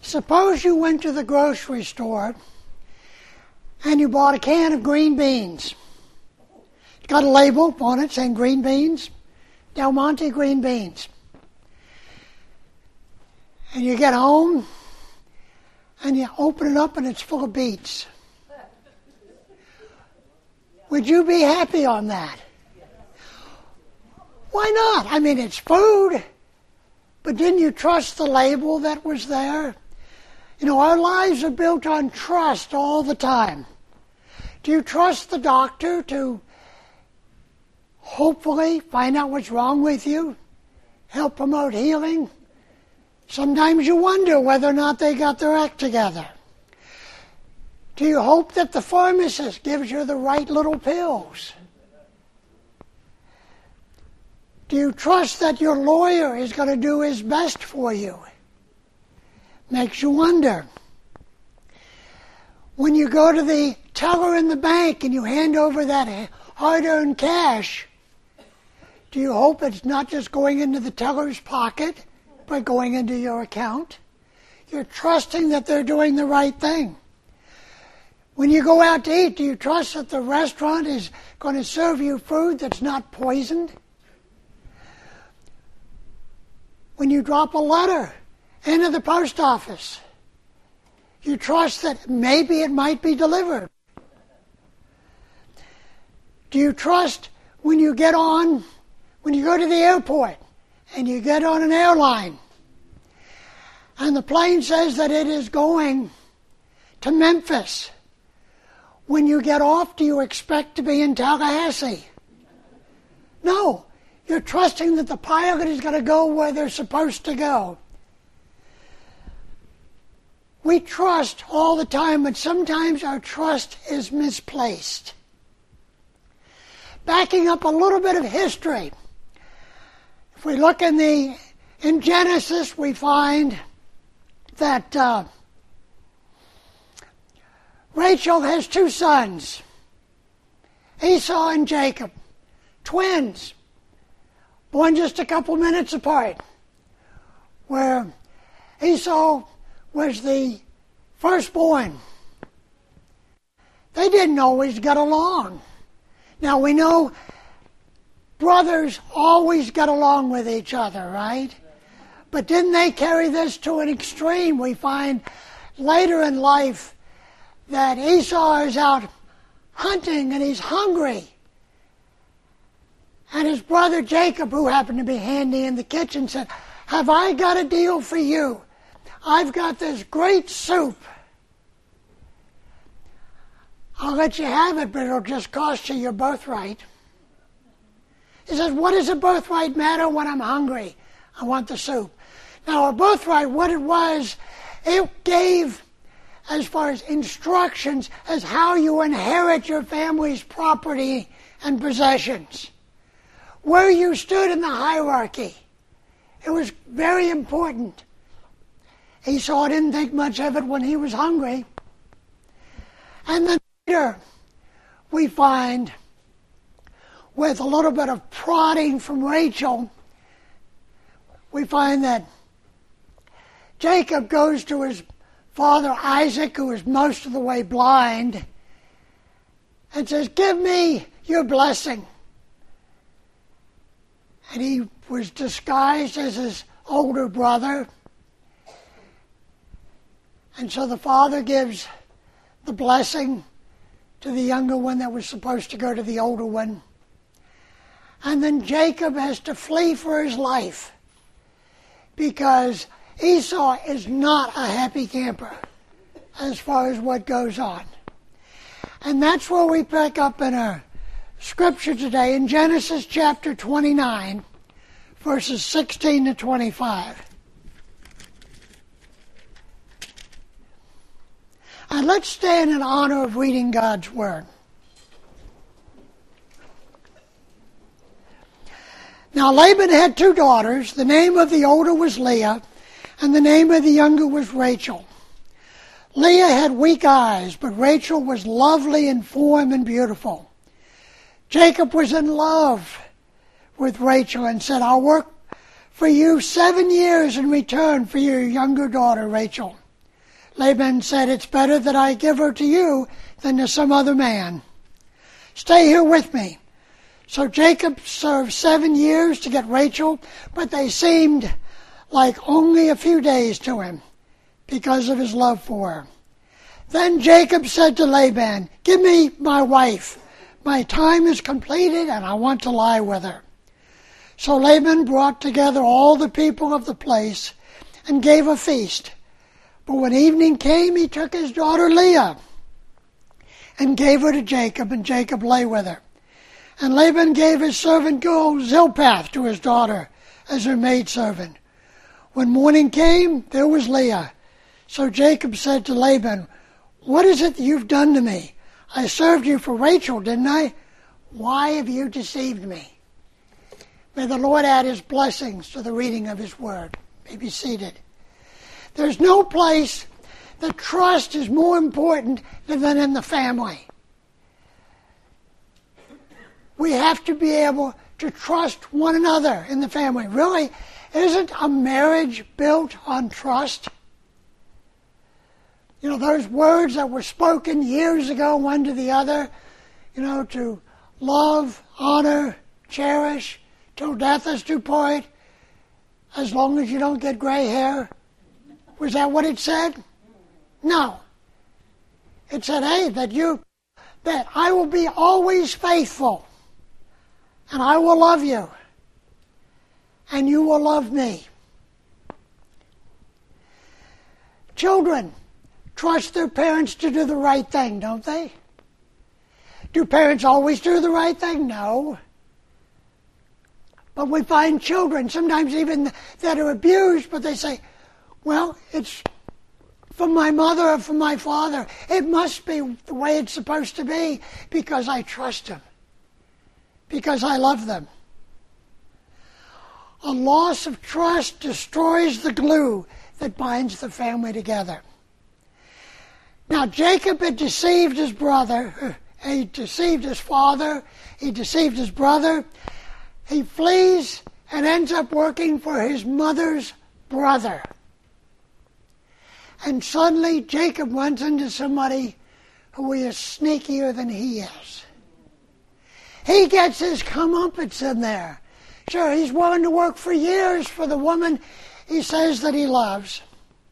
Suppose you went to the grocery store and you bought a can of green beans. It's got a label on it saying green beans, Del Monte green beans. And you get home and you open it up and it's full of beets. Would you be happy on that? Why not? I mean, it's food. But didn't you trust the label that was there? You know, our lives are built on trust all the time. Do you trust the doctor to hopefully find out what's wrong with you? Help promote healing? Sometimes you wonder whether or not they got their act together. Do you hope that the pharmacist gives you the right little pills? Do you trust that your lawyer is going to do his best for you? Makes you wonder. When you go to the teller in the bank and you hand over that hard-earned cash, do you hope it's not just going into the teller's pocket, but going into your account? You're trusting that they're doing the right thing. When you go out to eat, do you trust that the restaurant is going to serve you food that's not poisoned? When you drop a letter into the post office, you trust that maybe it might be delivered. Do you trust when you go to the airport and you get on an airline and the plane says that it is going to Memphis? When you get off, do you expect to be in Tallahassee? No. You're trusting that the pilot is going to go where they're supposed to go. We trust all the time, but sometimes our trust is misplaced. Backing up a little bit of history, if we look in Genesis, we find that Rachel has two sons, Esau and Jacob, twins, born just a couple minutes apart, where Esau was the firstborn. They didn't always get along. Now we know brothers always get along with each other, right? But didn't they carry this to an extreme? We find later in life that Esau is out hunting and he's hungry. And his brother Jacob, who happened to be handy in the kitchen, said, "Have I got a deal for you? I've got this great soup. I'll let you have it, but it'll just cost you your birthright." He says, "What does a birthright matter when I'm hungry? I want the soup." Now, a birthright, what it was, it gave as far as instructions as how you inherit your family's property and possessions. Where you stood in the hierarchy. It was very important. Esau didn't think much of it when he was hungry. And then later we find, with a little bit of prodding from Rachel, we find that Jacob goes to his father Isaac, who is most of the way blind, and says, "Give me your blessing." And he was disguised as his older brother. And so the father gives the blessing to the younger one that was supposed to go to the older one. And then Jacob has to flee for his life because Esau is not a happy camper as far as what goes on. And that's where we pick up in our scripture today in Genesis chapter 29, verses 16 to 25. And let's stand in honor of reading God's Word. Now Laban had two daughters. The name of the older was Leah, and the name of the younger was Rachel. Leah had weak eyes, but Rachel was lovely in form and beautiful. Jacob was in love with Rachel and said, "I'll work for you 7 years in return for your younger daughter, Rachel." Laban said, "It's better that I give her to you than to some other man. Stay here with me." So Jacob served 7 years to get Rachel, but they seemed like only a few days to him because of his love for her. Then Jacob said to Laban, "Give me my wife. My time is completed and I want to lie with her." So Laban brought together all the people of the place and gave a feast. But when evening came, he took his daughter Leah and gave her to Jacob, and Jacob lay with her. And Laban gave his servant girl Zilpath to his daughter as her maidservant. When morning came, there was Leah. So Jacob said to Laban, "What is it that you've done to me? I served you for Rachel, didn't I? Why have you deceived me?" May the Lord add his blessings to the reading of his word. May be seated. There's no place that trust is more important than in the family. We have to be able to trust one another in the family. Really, isn't a marriage built on trust? You know, those words that were spoken years ago, one to the other, to love, honor, cherish, till death us do part, as long as you don't get gray hair. Was that what it said? No. It said, hey, that I will be always faithful, and I will love you, and you will love me. Children trust their parents to do the right thing, don't they? Do parents always do the right thing? No. But we find children, sometimes even that are abused, but they say, well, it's from my mother or from my father. It must be the way it's supposed to be because I trust them, because I love them. A loss of trust destroys the glue that binds the family together. Now, Jacob had deceived his brother. He deceived his father. He deceived his brother. He flees and ends up working for his mother's brother. And suddenly Jacob runs into somebody who is sneakier than he is. He gets his comeuppance in there. Sure, he's willing to work for years for the woman he says that he loves.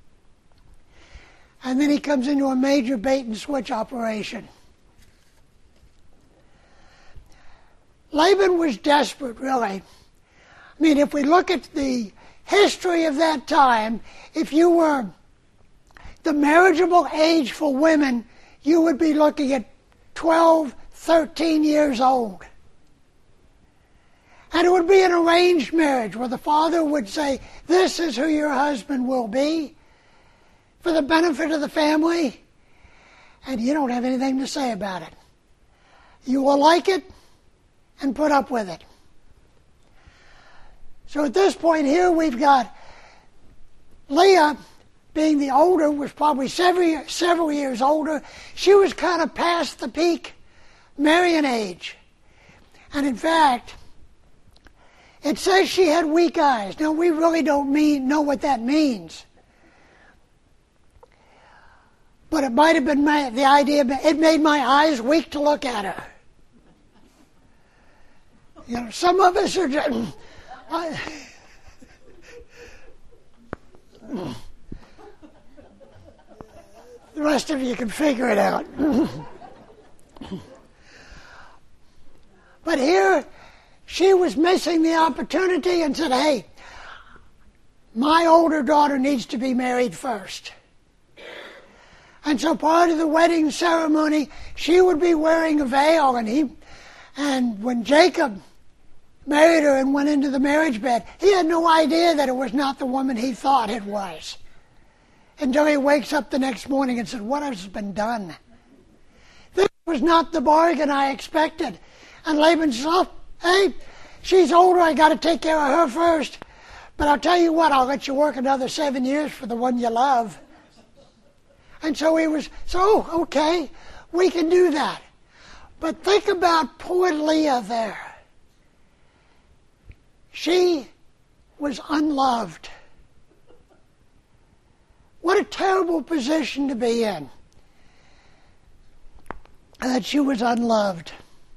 And then he comes into a major bait and switch operation. Laban was desperate, really. I mean, if we look at the history of that time, if you were the marriageable age for women, you would be looking at 12, 13 years old. And it would be an arranged marriage where the father would say, this is who your husband will be for the benefit of the family, and you don't have anything to say about it. You will like it and put up with it. So at this point here, we've got Leah, being the older, was probably several years older. She was kind of past the peak marrying age. And in fact, it says she had weak eyes. Now, we really don't know what that means. But it might have been the idea, it made my eyes weak to look at her. Some of us are just... the rest of you can figure it out. But here, she was missing the opportunity and said, hey, my older daughter needs to be married first. And so part of the wedding ceremony, she would be wearing a veil, and when Jacob married her and went into the marriage bed, he had no idea that it was not the woman he thought it was. Until he wakes up the next morning and said, what has been done? This was not the bargain I expected. And Laban said, oh, hey, she's older, I got to take care of her first. But I'll tell you what, I'll let you work another 7 years for the one you love. And so okay, we can do that. But think about poor Leah there. She was unloved. What a terrible position to be in, that she was unloved.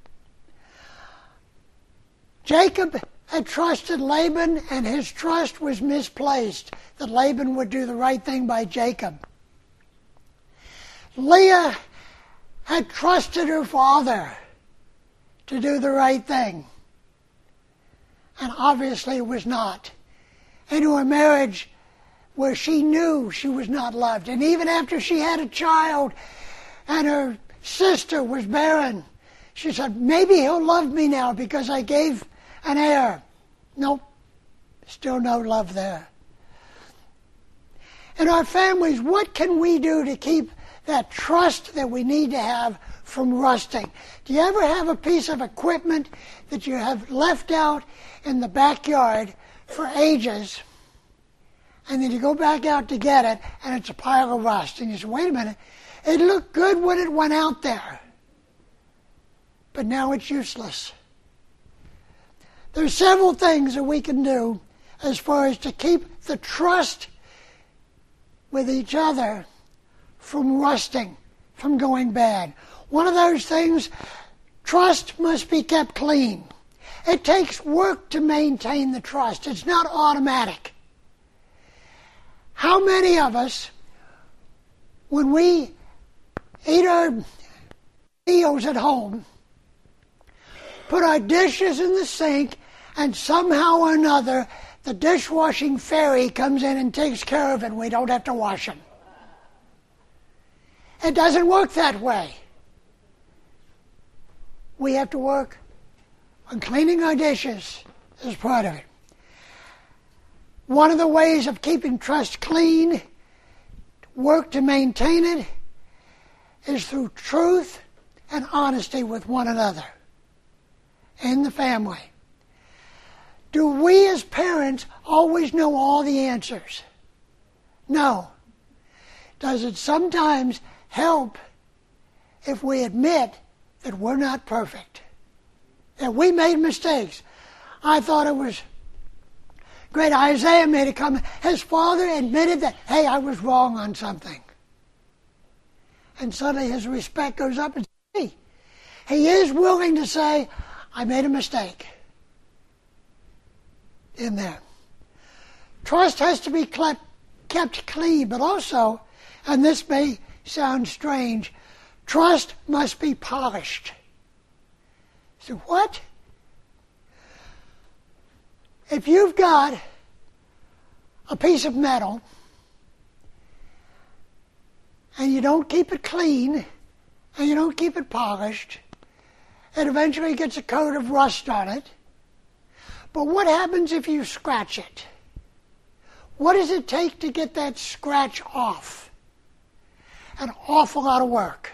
Jacob had trusted Laban, and his trust was misplaced, that Laban would do the right thing by Jacob. Leah had trusted her father to do the right thing, and obviously it was not. Into a marriage where she knew she was not loved. And even after she had a child and her sister was barren, she said, maybe he'll love me now because I gave an heir. Nope, still no love there. In our families, what can we do to keep that trust that we need to have from rusting? Do you ever have a piece of equipment that you have left out in the backyard for ages, and then you go back out to get it, and it's a pile of rust, and you say, wait a minute, it looked good when it went out there, but now it's useless. There's several things that we can do as far as to keep the trust with each other from rusting, from going bad. One of those things, trust must be kept clean. It takes work to maintain the trust. It's not automatic. How many of us, when we eat our meals at home, put our dishes in the sink, and somehow or another the dishwashing fairy comes in and takes care of it and we don't have to wash them? It doesn't work that way. We have to work on cleaning our dishes as part of it. One of the ways of keeping trust clean, work to maintain it, is through truth and honesty with one another in the family. Do we as parents always know all the answers? No. Does it sometimes help if we admit that we're not perfect, that we made mistakes? I thought it was great. Isaiah made a comment. His father admitted that, hey, I was wrong on something. And suddenly his respect goes up and hey, he is willing to say, I made a mistake in there. Trust has to be kept clean, but also, and this may sound strange, trust must be polished. So what? If you've got a piece of metal and you don't keep it clean and you don't keep it polished, it eventually gets a coat of rust on it. But what happens if you scratch it? What does it take to get that scratch off? An awful lot of work.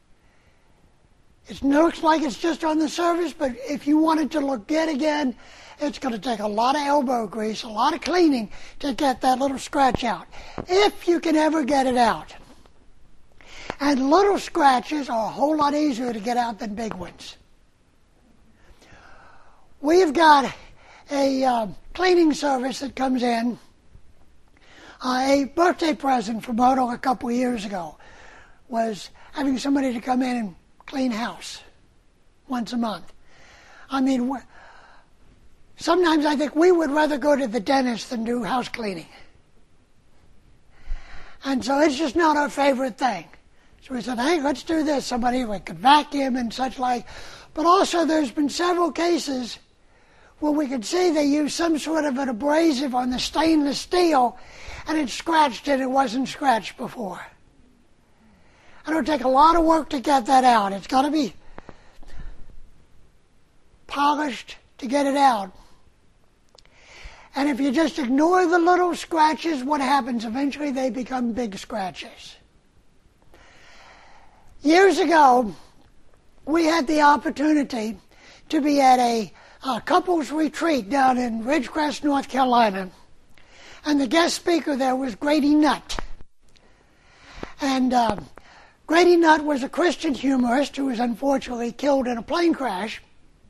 It looks like it's just on the surface, but if you want it to look good again, it's going to take a lot of elbow grease, a lot of cleaning to get that little scratch out, if you can ever get it out. And little scratches are a whole lot easier to get out than big ones. We've got a cleaning service that comes in. A birthday present from Odo a couple of years ago was having somebody to come in and clean house once a month. I mean, sometimes I think we would rather go to the dentist than do house cleaning. And so it's just not our favorite thing. So we said, hey, let's do this. Somebody could vacuum and such like. But also there's been several cases where we could see they used some sort of an abrasive on the stainless steel and it scratched it. It wasn't scratched before. And it'll take a lot of work to get that out. It's got to be polished to get it out. And if you just ignore the little scratches, what happens? Eventually they become big scratches. Years ago, we had the opportunity to be at a couples retreat down in Ridgecrest, North Carolina. And the guest speaker there was Grady Nutt. And Grady Nutt was a Christian humorist who was unfortunately killed in a plane crash.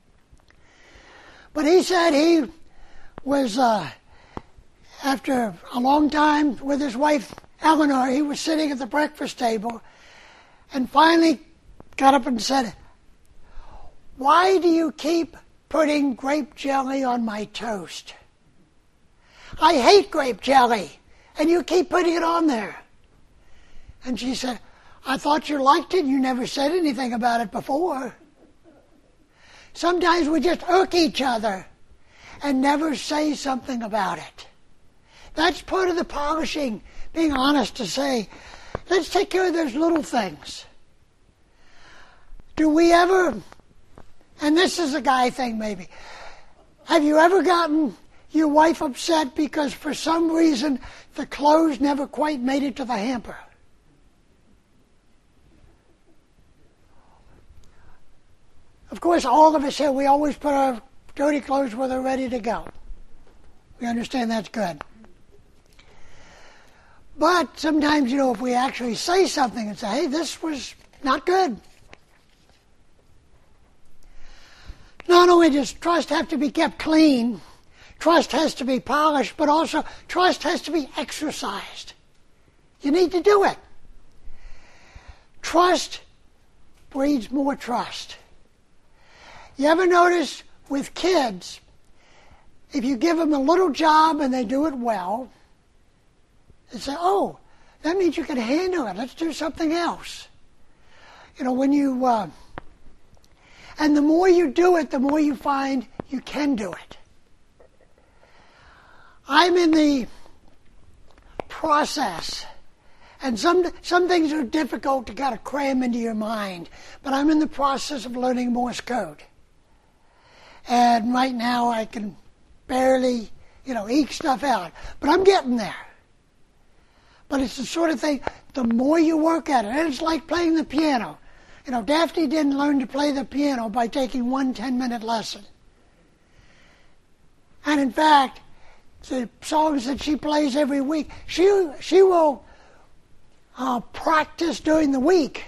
But he said he was, after a long time with his wife Eleanor, he was sitting at the breakfast table and finally got up and said, "Why do you keep putting grape jelly on my toast? I hate grape jelly, and you keep putting it on there." And she said, "I thought you liked it. You never said anything about it before." Sometimes we just irk each other and never say something about it. That's part of the polishing, being honest to say, let's take care of those little things. Do we ever, and this is a guy thing maybe, have you ever gotten your wife upset because for some reason the clothes never quite made it to the hamper? Of course, all of us here, we always put our dirty clothes where they're ready to go. We understand that's good. But sometimes, if we actually say something and say, "Hey, this was not good." Not only does trust have to be kept clean, trust has to be polished, but also trust has to be exercised. You need to do it. Trust breeds more trust. You ever notice with kids, if you give them a little job and they do it well, they say, "Oh, that means you can handle it. Let's do something else." When you, and the more you do it, the more you find you can do it. I'm in the process, and some things are difficult to kind of cram into your mind, but I'm in the process of learning Morse code. And right now I can barely, eke stuff out. But I'm getting there. But it's the sort of thing, the more you work at it, and it's like playing the piano. Daphne didn't learn to play the piano by taking one 10-minute lesson. And in fact, the songs that she plays every week, she will practice during the week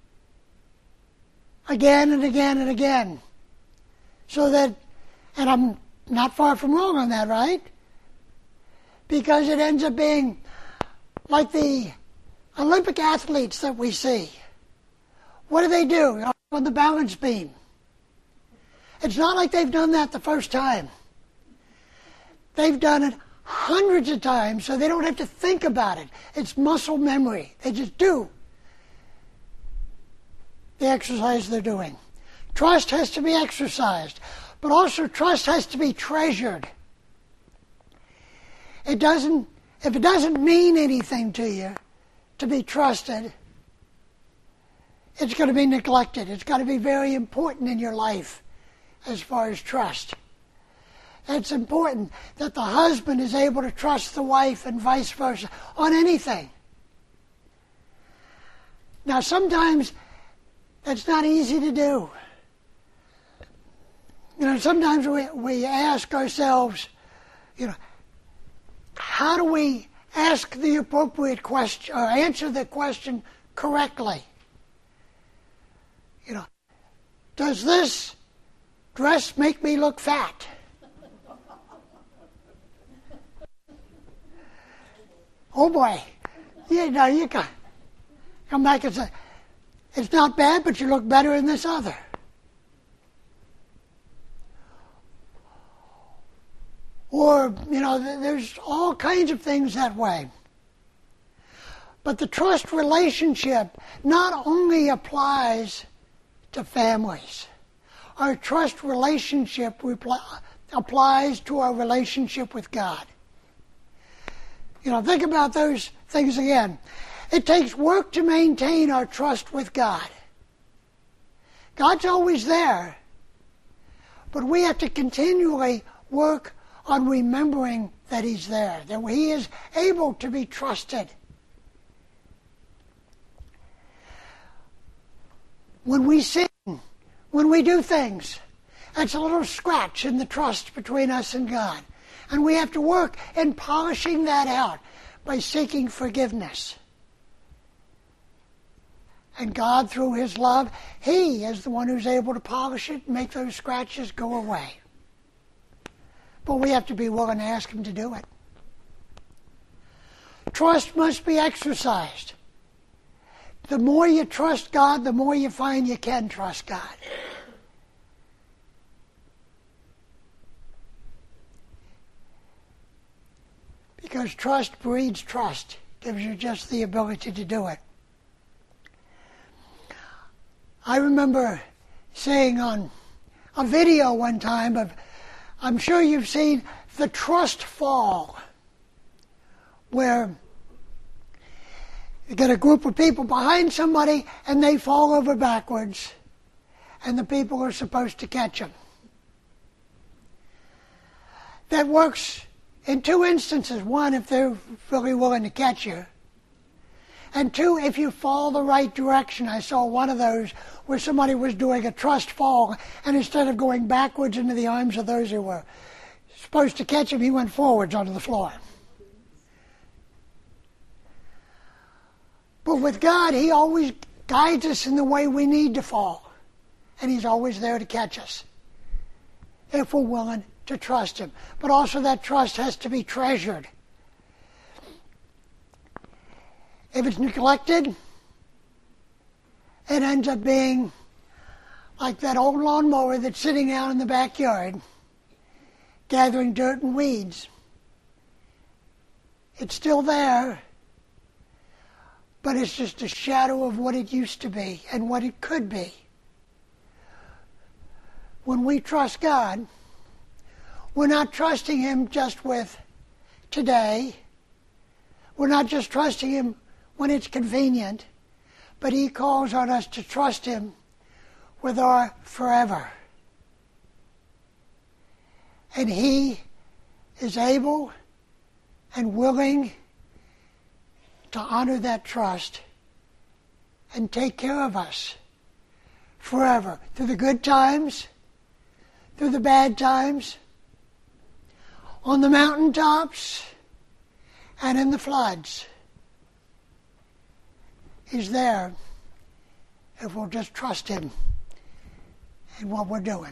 again and again and again. So that, and I'm not far from wrong on that, right? Because it ends up being like the Olympic athletes that we see. What do? On the balance beam. It's not like they've done that the first time. They've done it hundreds of times, so they don't have to think about it. It's muscle memory. They just do the exercise they're doing. Trust has to be exercised, but also trust has to be treasured. If it doesn't mean anything to you to be trusted, it's going to be neglected. It's got to be very important in your life as far as trust. It's important that the husband is able to trust the wife and vice versa on anything. Now, sometimes that's not easy to do. Sometimes we ask ourselves, how do we ask the appropriate question or answer the question correctly? Does this dress make me look fat? Oh boy, you can come back and say, it's not bad, but you look better in this other. Or, there's all kinds of things that way. But the trust relationship not only applies to families. Our trust relationship applies to our relationship with God. Think about those things again. It takes work to maintain our trust with God. God's always there, but we have to continually work on remembering that He's there, that He is able to be trusted. When we sing, when we do things, that's a little scratch in the trust between us and God. And we have to work in polishing that out by seeking forgiveness. And God, through His love, He is the one who's able to polish it and make those scratches go away. But we have to be willing to ask Him to do it. trust must be exercised. The more you trust God, the more you find you can trust God. Because trust breeds trust. Gives you just the ability to do it. I remember seeing on a video one time of, I'm sure you've seen the trust fall, where you get a group of people behind somebody and they fall over backwards and the people are supposed to catch them. That works in two instances. One, if they're really willing to catch you. And two, if you fall the right direction. I saw one of those where somebody was doing a trust fall, and instead of going backwards into the arms of those who were supposed to catch him, he went forwards onto the floor. But with God, He always guides us in the way we need to fall. And He's always there to catch us, if we're willing to trust Him. But also that trust has to be treasured. If it's neglected, it ends up being like that old lawnmower that's sitting out in the backyard, gathering dirt and weeds. It's still there, but it's just a shadow of what it used to be and what it could be. When we trust God, we're not trusting Him just with today. We're not just trusting Him when it's convenient, but He calls on us to trust Him with our forever. And He is able and willing to honor that trust and take care of us forever, through the good times, through the bad times, on the mountaintops, and in the floods. He's there if we'll just trust Him in what we're doing.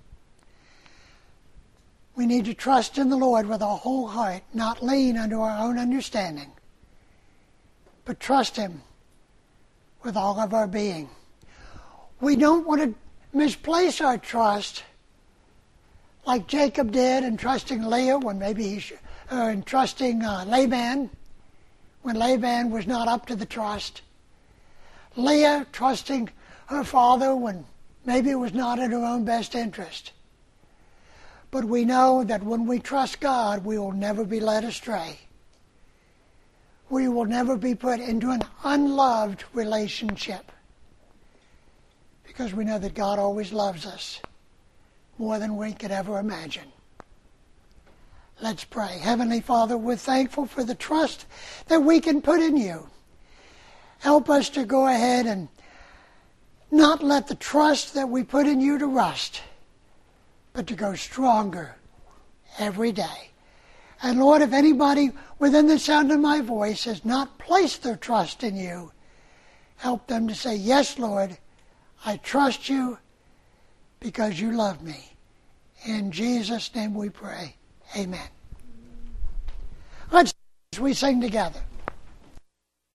We need to trust in the Lord with our whole heart, not lean unto our own understanding, but trust Him with all of our being. We don't want to misplace our trust like Jacob did in trusting Leah when in trusting Laban when Laban was not up to the trust. Leah trusting her father when maybe it was not in her own best interest. But we know that when we trust God, we will never be led astray. We will never be put into an unloved relationship, because we know that God always loves us more than we could ever imagine. Let's pray. Heavenly Father, we're thankful for the trust that we can put in You. Help us to go ahead and not let the trust that we put in You to rust, but to go stronger every day. And Lord, if anybody within the sound of my voice has not placed their trust in You, help them to say, yes, Lord, I trust You because You love me. In Jesus' name we pray. Amen. Let's we sing together.